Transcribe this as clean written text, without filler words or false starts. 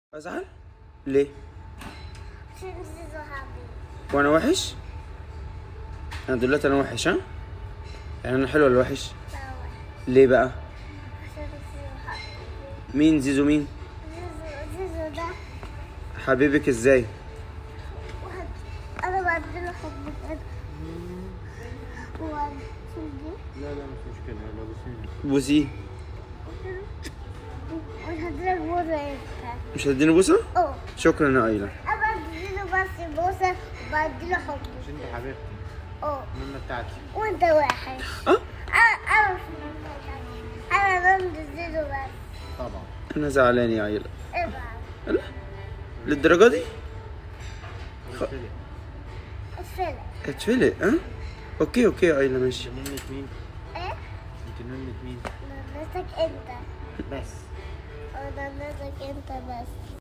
ازعل ليه؟ عشان زيزو حبيبي. وانا وحش؟ انا دلوقتي انا وحش ها؟ يعني انا حلو ولا وحش؟ لا وحش. ليه بقى؟ عشان زيزو حبيبي. مين زيزو مين؟ زيزو ده حبيبك ازاي؟ واحد انا بديله حب كده. وعشان دي لا مش مشكلة، يلا بسيطة. بوسيه. وهديلك بوسة انت. مش هتديني بوسه؟ اه شكرا يا ايلا. انا بديله بس بوسة وبديله حب. مش انت حبيبتي، اه المهمة بتاعتي. وانت وحش. اه انا ضد زيزو بس. طبعا. انا زعلان يا ايلا. ابعد. لا للدرجه دي؟ اتفلق. اتفلق. اتفلق ها؟ اوكي يا ايلا ماشي. انت نمت مين؟ ايه؟ انت نمت مين؟ نمتك انت. بس. نمتك انت بس.